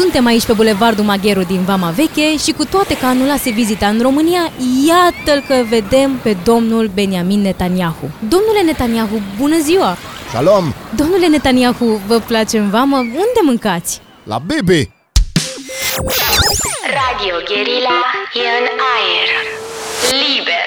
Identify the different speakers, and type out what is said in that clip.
Speaker 1: Suntem aici pe Bulevardul Magheru din Vama Veche și cu toate că anulase vizita în România, iată-l că vedem pe domnul Benjamin Netanyahu. Domnule Netanyahu, bună ziua!
Speaker 2: Shalom!
Speaker 1: Domnule Netanyahu, vă place în vamă? Unde mâncați?
Speaker 2: La Bibi!
Speaker 3: Radio Guerilla e în aer. Liber!